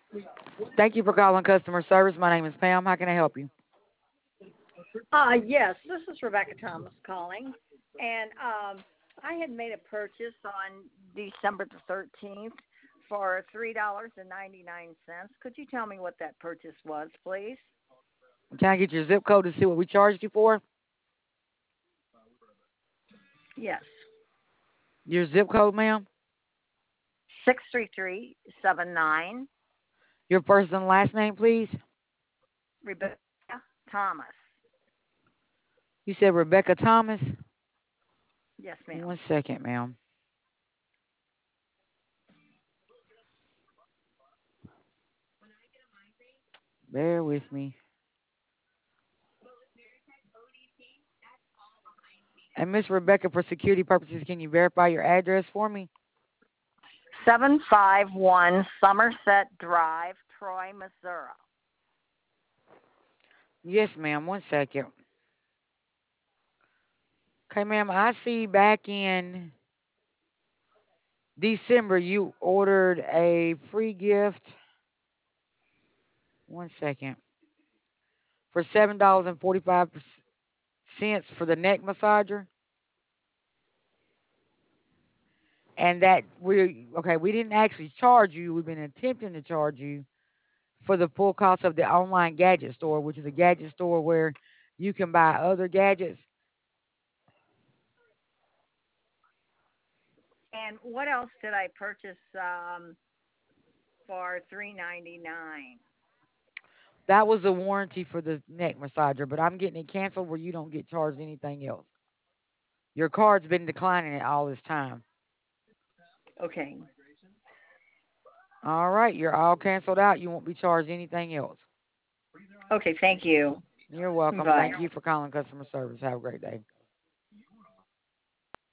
Thank you for calling customer service. My name is Pam. How can I help you? Yes, this is Rebecca Thomas calling, and I had made a purchase on December the 13th for $3.99. Could you tell me what that purchase was, please? Can I get your zip code to see what we charged you for? Yes, Your zip code, ma'am? 63379, Your first and last name, please? Rebecca Thomas. You said Rebecca Thomas? Yes, ma'am. 1 second, ma'am. Bear with me. And Miss Rebecca, for security purposes, can you verify your address for me? 751 Somerset Drive, Troy, Missouri. Yes, ma'am. 1 second. Okay, ma'am. I see back in December you ordered a free gift. 1 second. For $7.45 for the neck massager. And that we didn't actually charge you. We've been attempting to charge you for the full cost of the online gadget store, which is a gadget store where you can buy other gadgets. And what else did I purchase for $3.99? That was the warranty for the neck massager, but I'm getting it canceled where you don't get charged anything else. Your card's been declining it all this time. Okay. All right, you're all canceled out. You won't be charged anything else. Okay, thank you. You're welcome. Bye. Thank you for calling customer service. Have a great day.